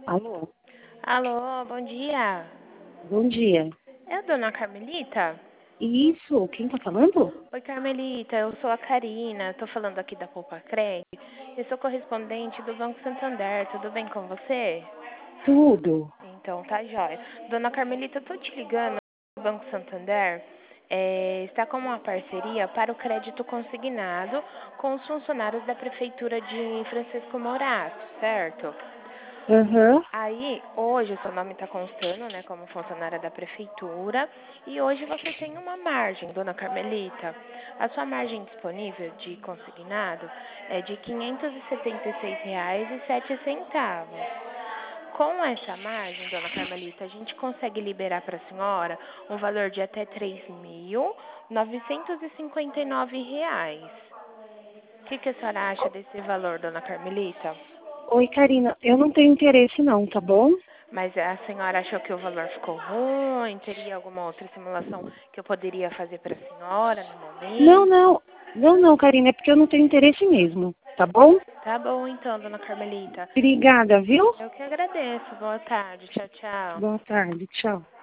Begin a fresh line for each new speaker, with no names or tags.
Alô,
Alô, bom dia.
bom dia.
É a dona Carmelita?
Isso, quem tá falando?
Oi, Carmelita, eu sou a Karina, tô falando aqui da Poupa Crédito. Eu sou correspondente do Banco Santander, tudo bem com você?
Tudo.
Então, tá jóia. Dona Carmelita, eu tô te ligando do Banco Santander. Está com uma parceria para o crédito consignado com os funcionários da Prefeitura de Francisco Morato, certo?
Aham,
Aí, hoje, o seu nome está constando, né, como funcionária da prefeitura, e hoje você tem uma margem, dona Carmelita. A sua margem disponível de consignado é de R$ 576,07. Com essa margem, dona Carmelita, a gente consegue liberar para a senhora um valor de até R$ 3.959. O que a senhora acha desse valor, dona Carmelita?
Oi, Karina. Eu não tenho interesse não, tá bom?
Mas a senhora achou que o valor ficou ruim? Teria alguma outra simulação que eu poderia fazer para a senhora no
Não,
momento?
não. Não, Karina, é porque eu não tenho interesse mesmo, tá bom?
Tá bom então, dona Carmelita.
Obrigada, viu?
Eu que agradeço. Boa tarde. Tchau, tchau.
Boa tarde, tchau.